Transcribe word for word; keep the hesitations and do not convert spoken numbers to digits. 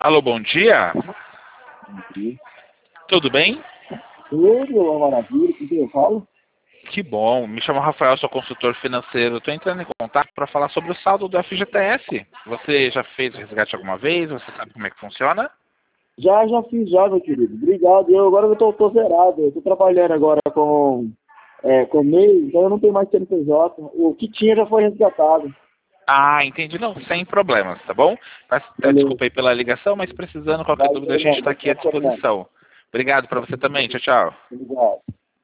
Alô, bom dia. Bom dia. Tudo bem? Tudo, uma maravilha. Com quem eu falo? Que bom. Me chamo Rafael, sou consultor financeiro. Estou entrando em contato para falar sobre o saldo do F G T S. Você já fez o resgate alguma vez? Você sabe como é que funciona? Já, já fiz já, meu querido. Obrigado. Eu agora eu tô, tô zerado. Eu tô trabalhando agora com, é, com MEI, então eu não tenho mais C N P J. O que tinha já foi resgatado. Ah, entendi. Não, sem problemas, tá bom? Mas, eh, Valeu. desculpa aí pela ligação, mas precisando, qualquer Valeu, dúvida, a gente irmão. está Não aqui à tem problema. disposição. Obrigado para você também. Tchau, tchau. Obrigado.